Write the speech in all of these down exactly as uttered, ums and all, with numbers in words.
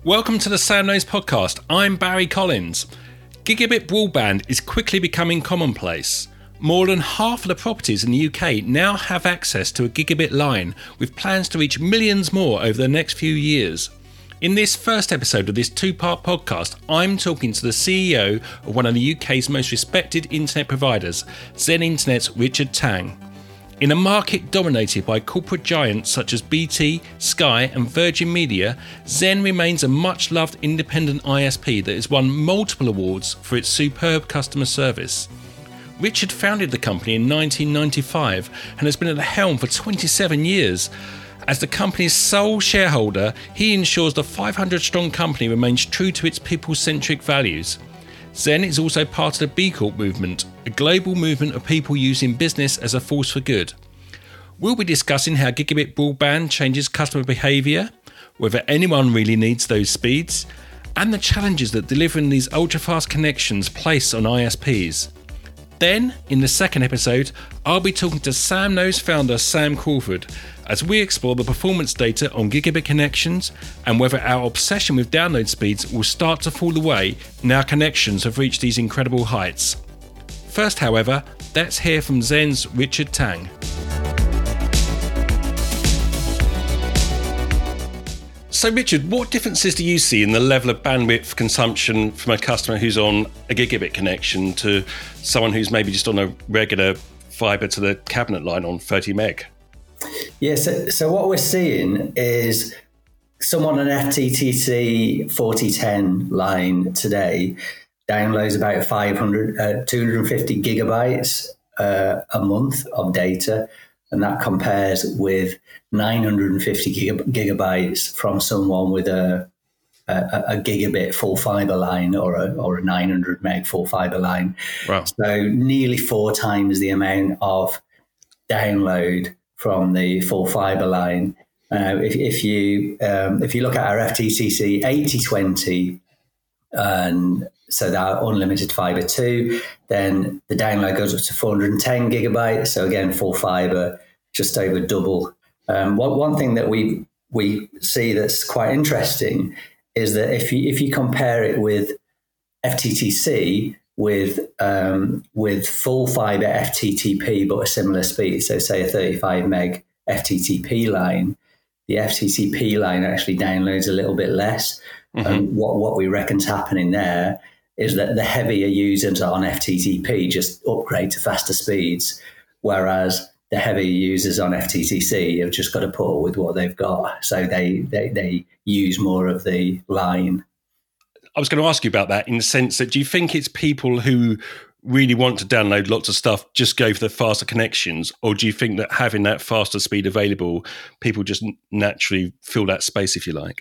Welcome to the Sam Knows podcast. I'm Barry Collins. Gigabit broadband is quickly becoming commonplace. More than half of the properties in the U K now have access to a gigabit line, with plans to reach millions more over the next few years. In this first episode of this two-part podcast, I'm talking to the C E O of one of the U K's most respected internet providers, Zen Internet's Richard Tang. In a market dominated by corporate giants such as B T, Sky and Virgin Media, Zen remains a much-loved independent I S P that has won multiple awards for its superb customer service. Richard founded the company in nineteen ninety-five and has been at the helm for twenty-seven years. As the company's sole shareholder, he ensures the five hundred strong company remains true to its people-centric values. Zen is also part of the B Corp movement, a global movement of people using business as a force for good. We'll be discussing how gigabit broadband changes customer behaviour, whether anyone really needs those speeds, and the challenges that delivering these ultra-fast connections place on I S Ps. Then, in the second episode, I'll be talking to Sam Knows founder Sam Crawford as we explore the performance data on gigabit connections and whether our obsession with download speeds will start to fall away now connections have reached these incredible heights. First, however, let's hear from Zen's Richard Tang. So Richard, what differences do you see in the level of bandwidth consumption from a customer who's on a gigabit connection to someone who's maybe just on a regular fibre to the cabinet line on thirty meg? Yeah, so, so what we're seeing is someone on an F T T C forty ten line today downloads about five hundred, uh, two hundred fifty gigabytes uh, a month of data. And that compares with nine hundred fifty gigabytes from someone with a, a, a gigabit full fiber line or a, or a nine hundred meg full fiber line. Wow. So nearly four times the amount of download from the full fiber line. Uh, if, if you um, if you look at our F T T C eighty twenty, and so that unlimited fiber two, then the download goes up to four hundred ten gigabytes. So again, full fiber, just over double. Um, one, one thing that we we see that's quite interesting is that if you if you compare it with F T T C with um, with full fiber F T T P but a similar speed, so say a thirty-five meg F T T P line, the F T T P line actually downloads a little bit less. Mm-hmm. And what what we reckon's happening there is that the heavier users on F T T P just upgrade to faster speeds, whereas the heavier users on F T T C have just got to put up with what they've got. So they, they, they use more of the line. I was going to ask you about that in the sense that do you think it's people who really want to download lots of stuff just go for the faster connections, or do you think that having that faster speed available, people just naturally fill that space, if you like?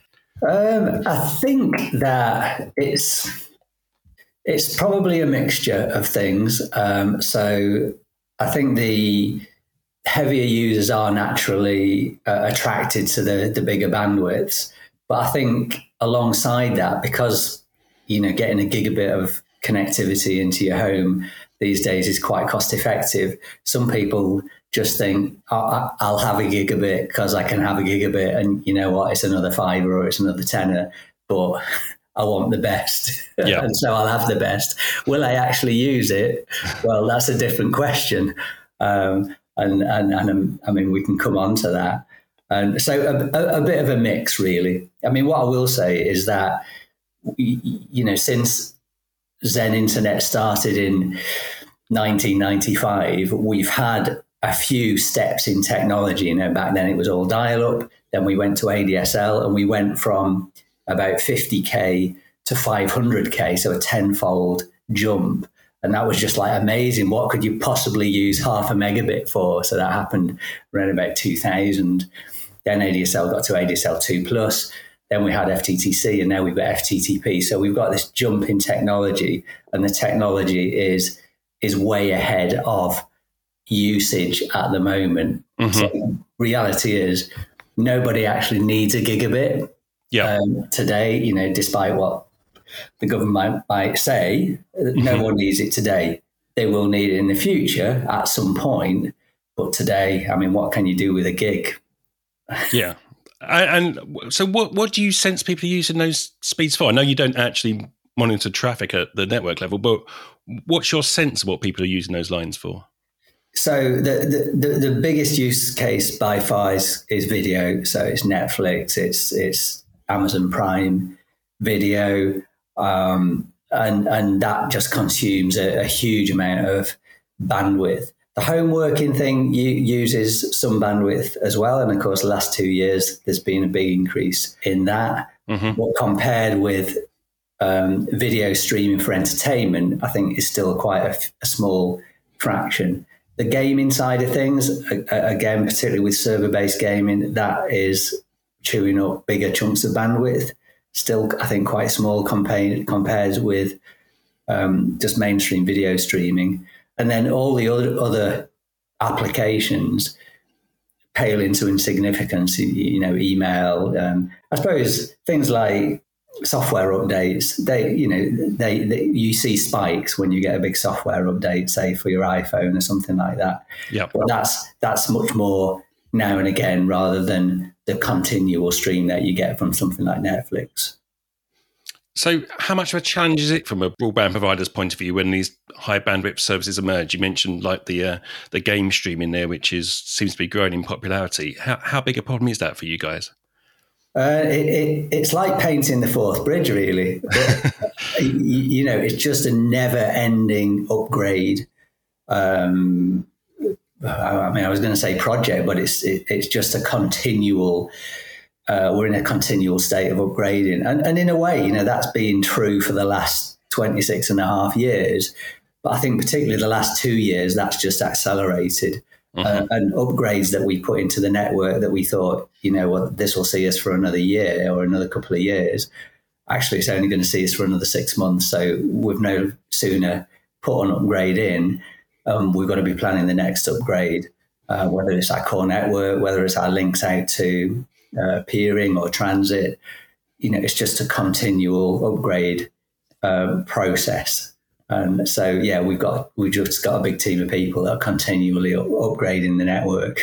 Um, I think that it's it's probably a mixture of things. Um, so I think the heavier users are naturally uh, attracted to the, the bigger bandwidths. But I think alongside that, because, you know, getting a gigabit of connectivity into your home these days is quite cost effective, some people just think, oh, I'll have a gigabit because I can have a gigabit and you know what, it's another fiver or it's another tenner, but I want the best. Yeah. And so I'll have the best. Will I actually use it? Well, that's a different question. Um, and, and, and I mean, we can come on to that. And so a, a, a bit of a mix, really. I mean, what I will say is that, you know, since Zen Internet started in nineteen ninety-five, we've had a few steps in technology. You know, back then it was all dial-up. Then we went to A D S L and we went from about fifty K to five hundred K, so a tenfold jump. And that was just like amazing. What could you possibly use half a megabit for? So that happened around about two thousand. Then A D S L got to A D S L two plus. Then we had F T T C and now we've got F T T P. So we've got this jump in technology, and the technology is is way ahead of usage at the moment. Mm-hmm. So reality is nobody actually needs a gigabit. Yeah. Um, today, you know, despite what the government might say, no one needs it today. They will need it in the future at some point. But today, I mean, what can you do with a gig? Yeah. And, and so what, what do you sense people are using those speeds for? I know you don't actually monitor traffic at the network level, but what's your sense of what people are using those lines for? So the, the, the, the biggest use case by far is, is video. So it's Netflix, it's it's Amazon Prime Video, um, and and that just consumes a, a huge amount of bandwidth. The home working thing uses some bandwidth as well, and of course, the last two years there's been a big increase in that. Mm-hmm. But compared with um, video streaming for entertainment, I think is still quite a, a small fraction. The gaming side of things, again, particularly with server-based gaming, that is chewing up bigger chunks of bandwidth. Still, I think, quite small compared compared with um, just mainstream video streaming. And then all the other, other applications pale into insignificance, you know, email. Um, I suppose things like software updates, they, you know, they, they you see spikes when you get a big software update, say for your iPhone or something like that. Yeah. But that's that's much more now and again rather than the continual stream that you get from something like Netflix. So how much of a challenge is it from a broadband provider's point of view when these high bandwidth services emerge? You mentioned like the uh, the game streaming there, which is seems to be growing in popularity. How, how big a problem is that for you guys? Uh, it, it, it's like painting the fourth bridge, really. But, you, you know, it's just a never-ending upgrade. Um, I mean, I was going to say project, but it's it, it's just a continual. Uh, we're in a continual state of upgrading, and and in a way, you know, that's been true for the last twenty-six and a half years. But I think particularly the last two years, that's just accelerated. Mm-hmm. Uh, and upgrades that we put into the network that we thought, you know, well, this will see us for another year or another couple of years. Actually, it's only going to see us for another six months. So we've no sooner put an upgrade in, um, we've got to be planning the next upgrade, uh, whether it's our core network, whether it's our links out to uh, peering or transit. You know, it's just a continual upgrade um, process. And so, yeah, we've got we've just got a big team of people that are continually up- upgrading the network.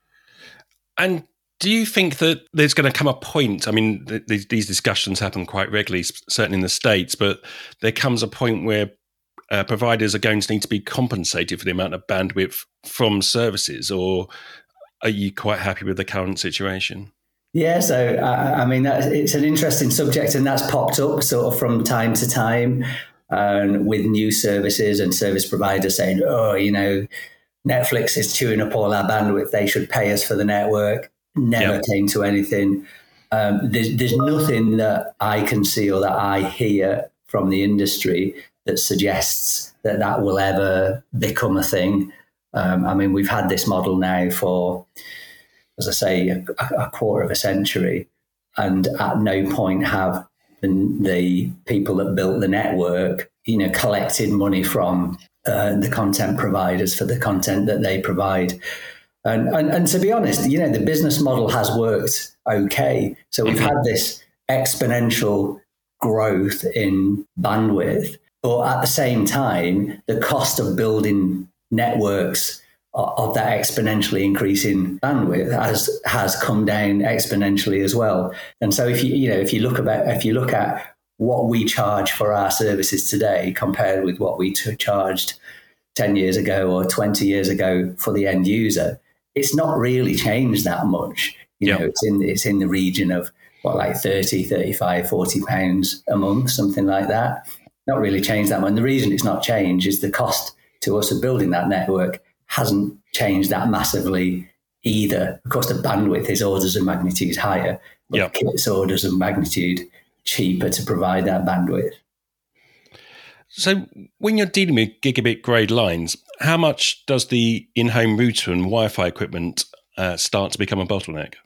And do you think that there's going to come a point? I mean, th- these, these discussions happen quite regularly, certainly in the States, but there comes a point where uh, providers are going to need to be compensated for the amount of bandwidth from services, or are you quite happy with the current situation? Yeah, so I, I mean, that, it's an interesting subject, and that's popped up sort of from time to time. And with new services and service providers saying, oh, you know, Netflix is chewing up all our bandwidth, they should pay us for the network. Never yep. came to anything. Um, there's, there's nothing that I can see or that I hear from the industry that suggests that that will ever become a thing. Um, I mean, we've had this model now for, as I say, a, a quarter of a century, and at no point have the people that built the network, you know, collected money from uh, the content providers for the content that they provide. And, and and to be honest, you know, the business model has worked okay. So we've had this exponential growth in bandwidth, but at the same time, the cost of building networks of that exponentially increasing bandwidth has has come down exponentially as well. And so if you you know if you look about if you look at what we charge for our services today compared with what we t- charged ten years ago or twenty years ago for the end user, it's not really changed that much. You yeah. know, it's in it's in the region of what, like thirty, thirty-five, forty pounds a month, something like that. Not really changed that much. And the reason it's not changed is the cost to us of building that network hasn't changed that massively either. Of course, the bandwidth is orders of magnitude higher, but yep. it's orders of magnitude cheaper to provide that bandwidth. So when you're dealing with gigabit grade lines, how much does the in-home router and Wi-Fi equipment uh, start to become a bottleneck?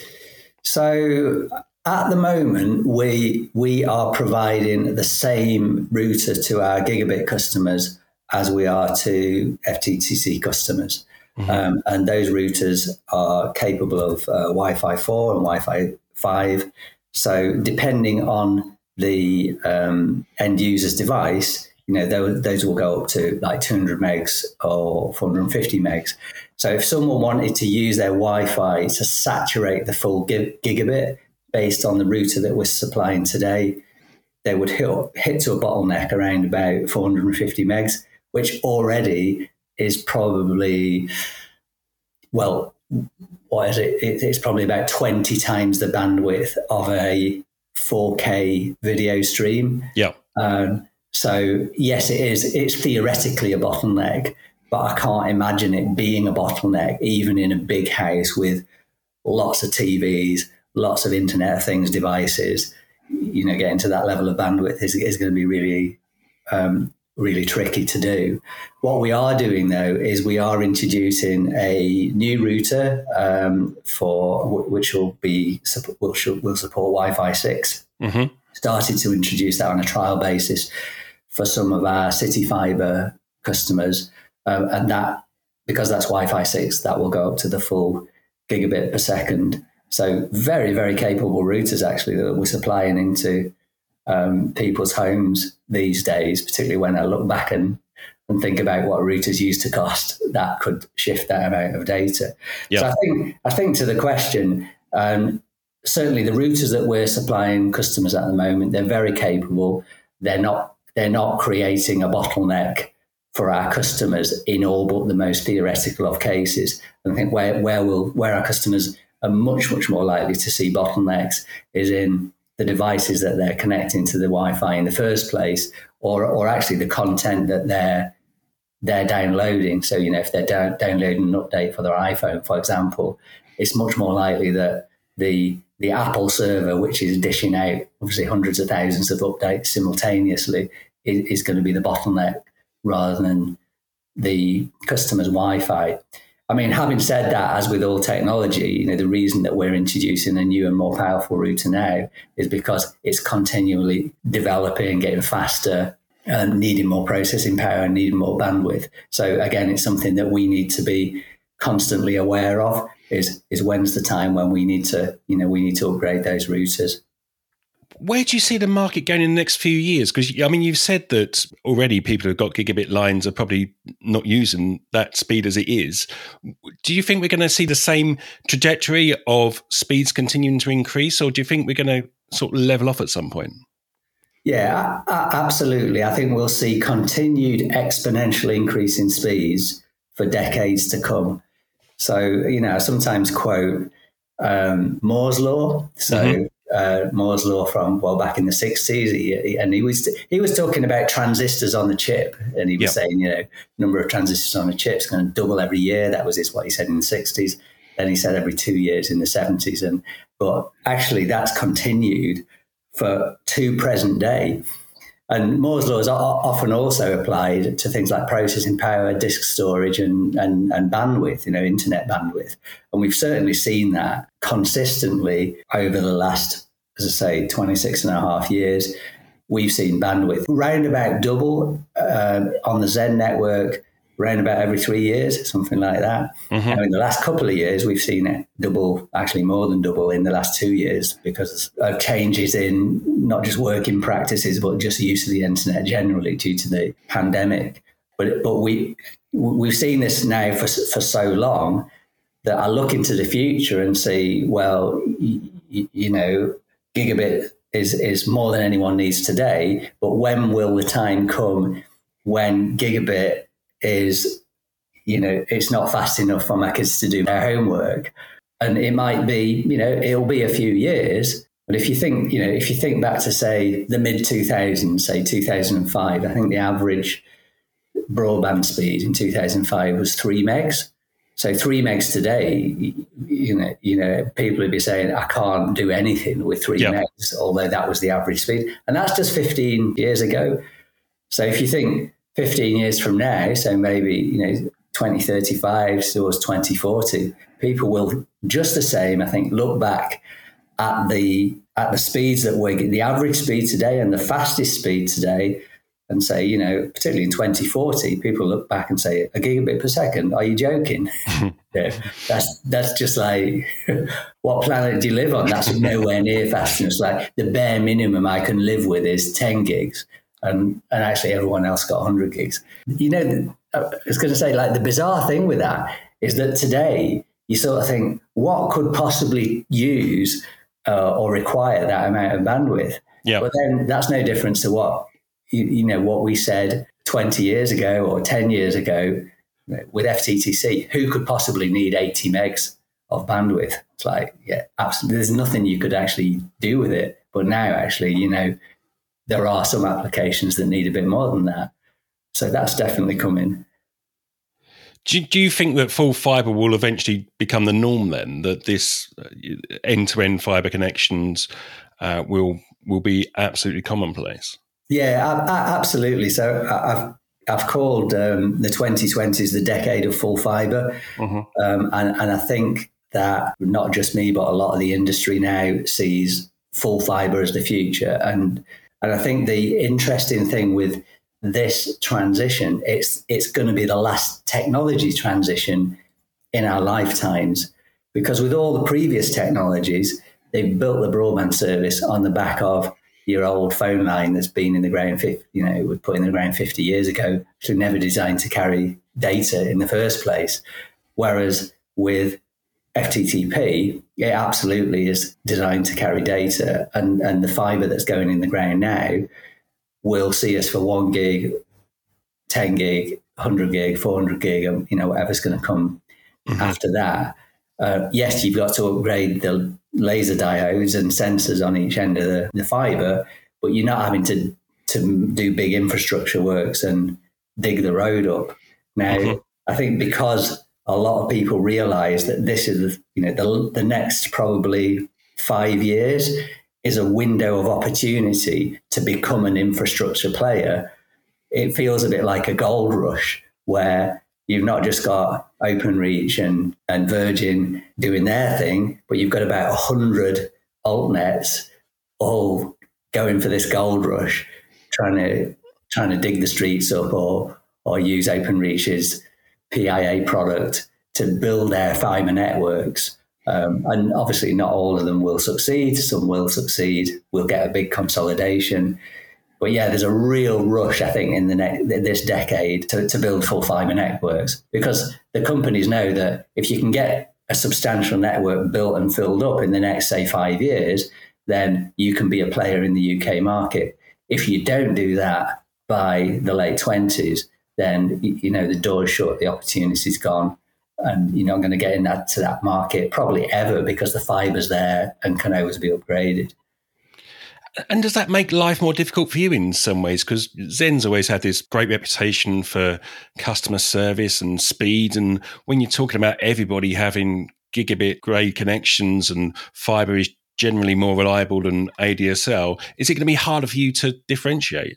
So at the moment, we we are providing the same router to our gigabit customers as we are to F T T C customers. Mm-hmm. Um, and those routers are capable of uh, Wi-Fi four and Wi-Fi five. So depending on the um, end user's device, you know, those, those will go up to like two hundred megs or four hundred fifty megs. So if someone wanted to use their Wi-Fi to saturate the full gigabit based on the router that we're supplying today, they would hit, hit to a bottleneck around about four hundred fifty megs, which already is probably, well, what is it? It's probably about twenty times the bandwidth of a four K video stream. Yeah. Um, so yes, it is. It's theoretically a bottleneck, but I can't imagine it being a bottleneck, even in a big house with lots of T Vs, lots of Internet of Things devices. You know, getting to that level of bandwidth is, is going to be really, um, really tricky to do. What we are doing, though, is we are introducing a new router um, for which will be which will, will support Wi-Fi six. Mm-hmm. Started to introduce that on a trial basis for some of our City Fibre customers, um, and that because that's Wi-Fi six, that will go up to the full gigabit per second. So very, very capable routers actually that we're supplying into um, people's homes these days, particularly when I look back and, and think about what routers used to cost, that could shift that amount of data. Yep. So I think, I think to the question, um, certainly the routers that we're supplying customers at the moment, they're very capable. They're not, they're not creating a bottleneck for our customers in all but the most theoretical of cases. And I think where, where will, where our customers are much, much more likely to see bottlenecks is in the devices that they're connecting to the Wi-Fi in the first place, or or actually the content that they're they're downloading. So, you know, if they're down, downloading an update for their iPhone, for example, it's much more likely that the the Apple server, which is dishing out obviously hundreds of thousands of updates simultaneously, is, is going to be the bottleneck rather than the customer's Wi-Fi. I mean, having said that, as with all technology, you know, the reason that we're introducing a new and more powerful router now is because it's continually developing, getting faster, and needing more processing power and needing more bandwidth. So again, it's something that we need to be constantly aware of. Is is when's the time when we need to, you know, we need to upgrade those routers. Where do you see the market going in the next few years? Because, I mean, you've said that already people who've got gigabit lines are probably not using that speed as it is. Do you think we're going to see the same trajectory of speeds continuing to increase, or do you think we're going to sort of level off at some point? Yeah, absolutely. I think we'll see continued exponential increase in speeds for decades to come. So, you know, I sometimes quote um, Moore's Law. So, mm-hmm. Uh, Moore's Law from, well, back in the sixties, he, he, and he was he was talking about transistors on the chip, and he was yep. saying, you know, number of transistors on a chip is going to double every year. That was his, what he said in the sixties. Then he said every two years in the seventies, and but actually that's continued for to present day. And Moore's Law is often also applied to things like processing power, disk storage, and, and, and bandwidth, you know, internet bandwidth. And we've certainly seen that consistently over the last, as I say, twenty-six and a half years. We've seen bandwidth round about double uh, on the Zen network, round about every three years, something like that. Mm-hmm. Now, in the last couple of years, we've seen it double, actually more than double in the last two years because of changes in not just working practices, but just use of the internet generally due to the pandemic. But but we, we've seen this now for, for so long that I look into the future and see, well, you, you know, gigabit is, is more than anyone needs today. But when will the time come when gigabit is, you know, it's not fast enough for my kids to do their homework? And it might be, you know, it'll be a few years. But if you think, you know, if you think back to, say, the mid two thousands, say two thousand five, I think the average broadband speed in two thousand five was three megs. So three megs today, you know, you know, people would be saying, I can't do anything with three yeah. megs, although that was the average speed. And that's just fifteen years ago. So if you think fifteen years from now, so maybe, you know, twenty thirty-five towards twenty forty, people will just the same, I think, look back at the at the speeds that we're getting, the average speed today and the fastest speed today, and say, you know, particularly in twenty forty, people look back and say, a gigabit per second, are you joking? Yeah, that's that's just like, what planet do you live on? That's nowhere near fast enough. It's like the bare minimum I can live with is ten gigs. and and actually everyone else got one hundred gigs. You know, I was going to say, like, the bizarre thing with that is that today you sort of think, what could possibly use uh, or require that amount of bandwidth? Yeah. But then that's no different to what you, you know what we said twenty years ago or ten years ago with F T T C. Who could possibly need eighty megs of bandwidth? It's like, yeah, absolutely. There's nothing you could actually do with it. But now, actually, you know, there are some applications that need a bit more than that. So that's definitely coming. Do, do you think that full fibre will eventually become the norm then, that this end-to-end fibre connections uh, will will be absolutely commonplace? Yeah, I, I, absolutely. So I've I've called um, the twenty twenties the decade of full fibre. Mm-hmm. um, and, and I think that not just me, but a lot of the industry now sees full fibre as the future. And and I think the interesting thing with this transition, it's it's going to be the last technology transition in our lifetimes, because with all the previous technologies, they've built the broadband service on the back of your old phone line that's been in the ground, you know, it was put in the ground fifty years ago, actually never designed to carry data in the first place. Whereas with F T T P, it absolutely is designed to carry data, and, and the fibre that's going in the ground now will see us for one gig, ten gig, one hundred gig, four hundred gig, you know, whatever's going to come mm-hmm. after that. Uh, yes, you've got to upgrade the laser diodes and sensors on each end of the, the fibre, but you're not having to, to do big infrastructure works and dig the road up. Now, mm-hmm. I think because a lot of people realize that this is, you know, the, the next probably five years is a window of opportunity to become an infrastructure player. It feels a bit like a gold rush where you've not just got Openreach and, and Virgin doing their thing, but you've got about a hundred altnets all going for this gold rush, trying to trying to dig the streets up or or use Openreach's P I A product to build their fibre networks. Um, and obviously not all of them will succeed. Some will succeed. We'll get a big consolidation. But yeah, there's a real rush, I think, in the ne- this decade to, to build full fibre networks, because the companies know that if you can get a substantial network built and filled up in the next, say, five years, then you can be a player in the U K market. If you don't do that by the late twenties, then, you know, the door's shut, the opportunity's gone, and you're not going to get in that to that market probably ever, because the fibre's there and can always be upgraded. And does that make life more difficult for you in some ways? Because Zen's always had this great reputation for customer service and speed. And when you're talking about everybody having gigabit grade connections and fibre is generally more reliable than A D S L, is it going to be harder for you to differentiate?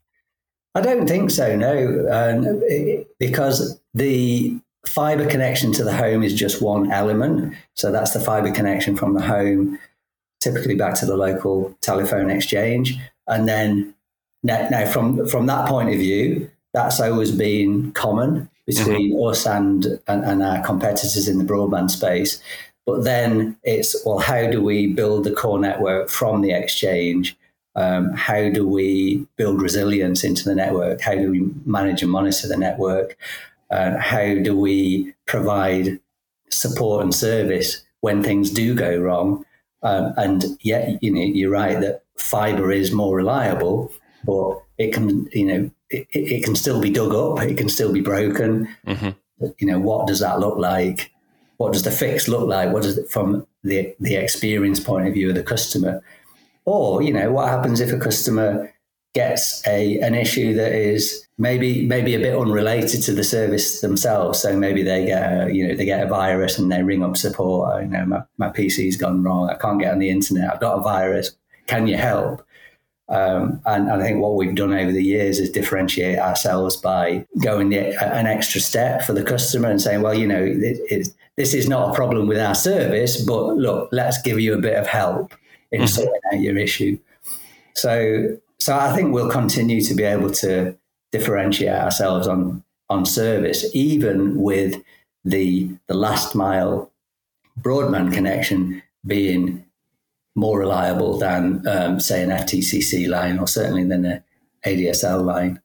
I don't think so, no, um, because the fibre connection to the home is just one element. So that's the fibre connection from the home, typically back to the local telephone exchange. And then now, now from, from that point of view, that's always been common between mm-hmm. us and, and, and our competitors in the broadband space. But then it's, well, how do we build the core network from the exchange? Um, how do we build resilience into the network? How do we manage and monitor the network? Uh, how do we provide support and service when things do go wrong? Um, and yet, you know, you're right that fibre is more reliable, but it can, you know, it, it can still be dug up. It can still be broken. Mm-hmm. You know, what does that look like? What does the fix look like? What does it from the the experience point of view of the customer? Or, you know, what happens if a customer gets a an issue that is maybe maybe a bit unrelated to the service themselves? So maybe they get a, you know, they get a virus and they ring up support. Oh, you know, my, my P C's gone wrong. I can't get on the internet. I've got a virus. Can you help? Um, and, and I think what we've done over the years is differentiate ourselves by going the, an extra step for the customer and saying, well, you know, it, it, this is not a problem with our service, but look, let's give you a bit of help in mm-hmm. sorting out your issue. So, so I think we'll continue to be able to differentiate ourselves on on service, even with the the last mile broadband connection being more reliable than, um, say, an F T C C line, or certainly than a A D S L line.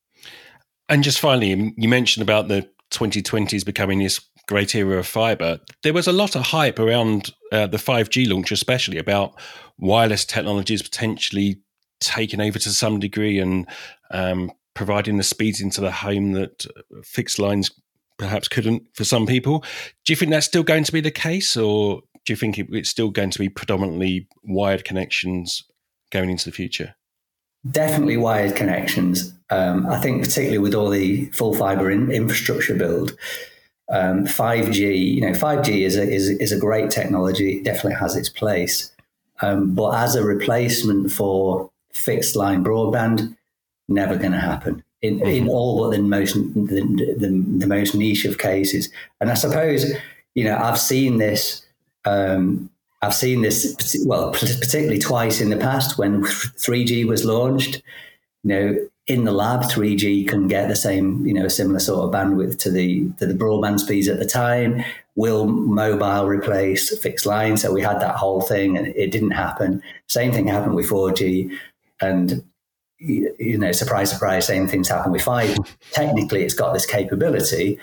And just finally, you mentioned about the twenty twenties becoming this great era of fibre. There was a lot of hype around uh, the five G launch, especially about wireless technologies potentially taking over to some degree and um, providing the speeds into the home that fixed lines perhaps couldn't for some people. Do you think that's still going to be the case, or do you think it, it's still going to be predominantly wired connections going into the future? Definitely wired connections. Um, I think particularly with all the full fibre in, infrastructure build, um, five G, you know, five G is a, is, is a great technology. It definitely has its place. Um, but as a replacement for fixed line broadband, never going to happen in, mm-hmm. in all but the most, the, the, the most niche of cases. And I suppose, you know, I've seen this, um, I've seen this, well, particularly twice in the past when three G was launched. You know, in the lab, three G can get the same, you know, a similar sort of bandwidth to the to the broadband speeds at the time. Will mobile replace fixed line? So we had that whole thing, and it didn't happen. Same thing happened with four G, and you know, surprise, surprise, same things happen with five. Technically, it's got this capability,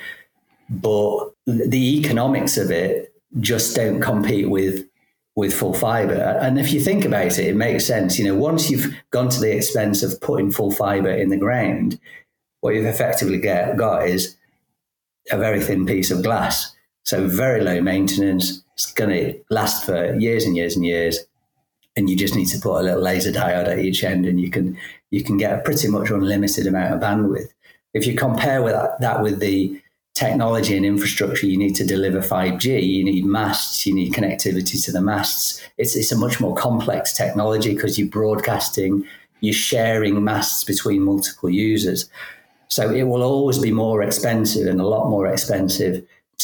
but the economics of it just don't compete with. with full fibre. And if you think about it, it makes sense. You know, once you've gone to the expense of putting full fibre in the ground, what you've effectively get, got is a very thin piece of glass. So very low maintenance. It's going to last for years and years and years. And you just need to put a little laser diode at each end, and you can you can get a pretty much unlimited amount of bandwidth. If you compare with that, that with the technology and infrastructure you need to deliver five G, you need masts, you need connectivity to the masts. It's, it's a much more complex technology because you're broadcasting, you're sharing masts between multiple users. So it will always be more expensive and a lot more expensive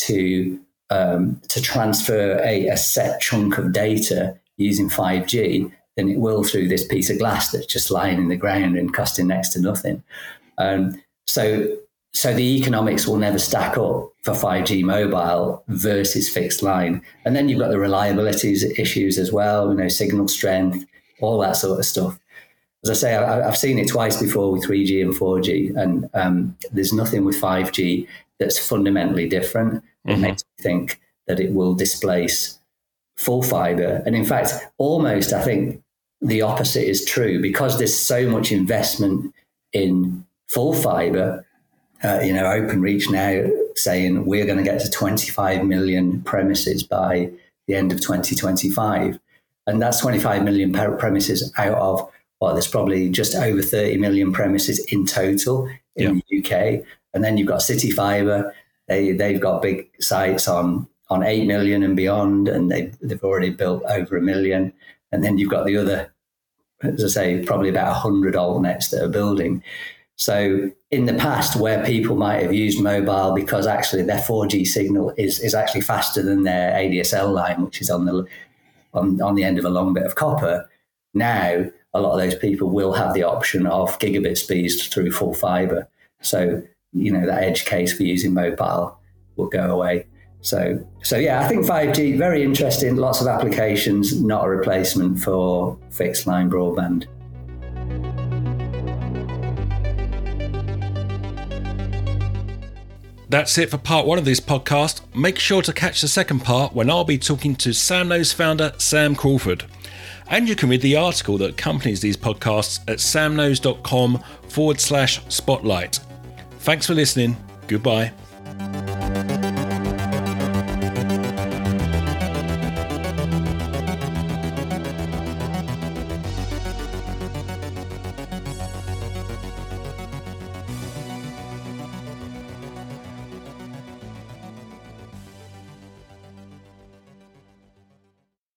to um, to transfer a, a set chunk of data using five G than it will through this piece of glass that's just lying in the ground and costing next to nothing. Um, so So the economics will never stack up for five G mobile versus fixed line. And then you've got the reliability issues as well, you know, signal strength, all that sort of stuff. As I say, I, I've seen it twice before with three G and four G, and um, there's nothing with five G that's fundamentally different. It mm-hmm. makes me think that it will displace full fibre. And in fact, almost I think the opposite is true, because there's so much investment in full fibre. Uh, you know, Openreach now saying we're going to get to twenty-five million premises by the end of twenty twenty-five. And that's twenty-five million premises out of, well, there's probably just over thirty million premises in total in yeah. the U K. And then you've got City Fibre. They, they've got big sites on, on eight million and beyond, and they, they've already built over a million. And then you've got the other, as I say, probably about one hundred altnets that are building. So in the past, where people might have used mobile because actually their four G signal is, is actually faster than their A D S L line, which is on the on, on the end of a long bit of copper, now a lot of those people will have the option of gigabit speeds through full fibre. So, you know, that edge case for using mobile will go away. So, so yeah, I think five G, very interesting, lots of applications, not a replacement for fixed line broadband. That's it for part one of this podcast. Make sure to catch the second part when I'll be talking to Samknows founder Sam Crawford. And you can read the article that accompanies these podcasts at samknows.com forward slash spotlight. Thanks for listening. Goodbye.